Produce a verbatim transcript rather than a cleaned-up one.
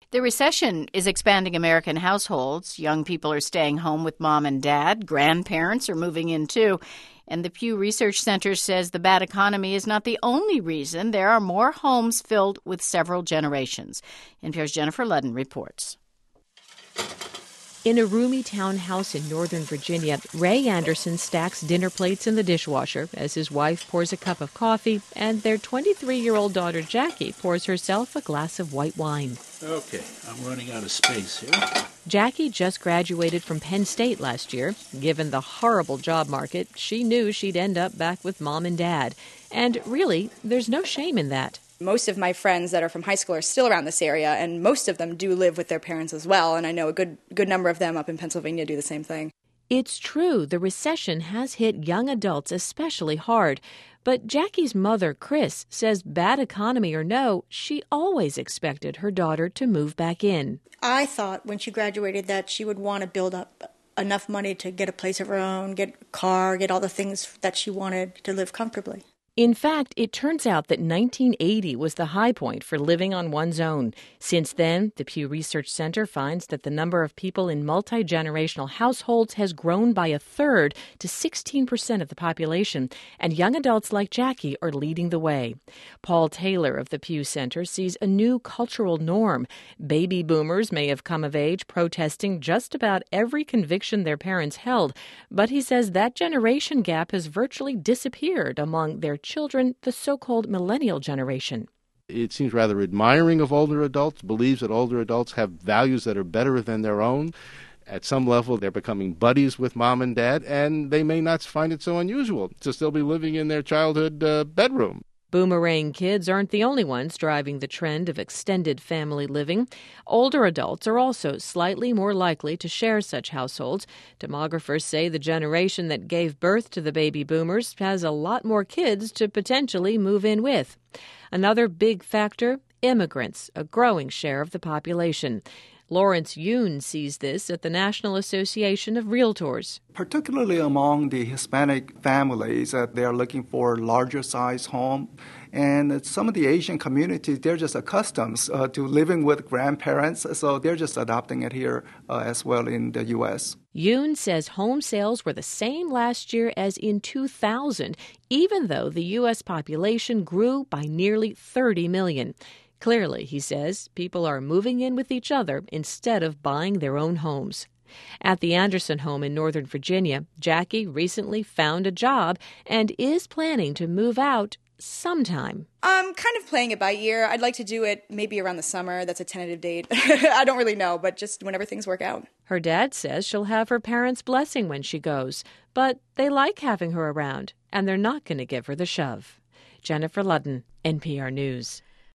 The recession is expanding American households. Young people are staying home with mom and dad. Grandparents are moving in, too. And the Pew Research Center says the bad economy is not the only reason. There are more homes filled with several generations. N P R's Jennifer Ludden reports. In a roomy townhouse in Northern Virginia, Ray Anderson stacks dinner plates in the dishwasher as his wife pours a cup of coffee and their twenty-three-year-old daughter Jackie pours herself a glass of white wine. Okay, I'm running out of space here. Jackie just graduated from Penn State last year. Given the horrible job market, she knew she'd end up back with mom and dad. And really, there's no shame in that. Most of my friends that are from high school are still around this area, and most of them do live with their parents as well, and I know a good good number of them up in Pennsylvania do the same thing. It's true, the recession has hit young adults especially hard. But Jackie's mother, Chris, says bad economy or no, she always expected her daughter to move back in. I thought when she graduated that she would want to build up enough money to get a place of her own, get a car, get all the things that she wanted to live comfortably. In fact, it turns out that nineteen eighty was the high point for living on one's own. Since then, the Pew Research Center finds that the number of people in multi-generational households has grown by a third to sixteen percent of the population, and young adults like Jackie are leading the way. Paul Taylor of the Pew Center sees a new cultural norm. Baby boomers may have come of age protesting just about every conviction their parents held, but he says that generation gap has virtually disappeared among their children, the so-called millennial generation. It seems rather admiring of older adults, believes that older adults have values that are better than their own. At some level, they're becoming buddies with mom and dad, and they may not find it so unusual to still be living in their childhood uh, bedroom. Boomerang kids aren't the only ones driving the trend of extended family living. Older adults are also slightly more likely to share such households. Demographers say the generation that gave birth to the baby boomers has a lot more kids to potentially move in with. Another big factor, immigrants, a growing share of the population. Lawrence Yoon sees this at the National Association of Realtors. Particularly among the Hispanic families, uh, they are looking for larger size home. And some of the Asian communities, they're just accustomed uh, to living with grandparents, so they're just adopting it here uh, as well in the U S. Yoon says home sales were the same last year as in two thousand, even though the U S population grew by nearly thirty million. Clearly, he says, people are moving in with each other instead of buying their own homes. At the Anderson home in Northern Virginia, Jackie recently found a job and is planning to move out sometime. I'm kind of playing it by ear. I'd like to do it maybe around the summer. That's a tentative date. I don't really know, but just whenever things work out. Her dad says she'll have her parents' blessing when she goes, but they like having her around, and they're not going to give her the shove. Jennifer Ludden, N P R News.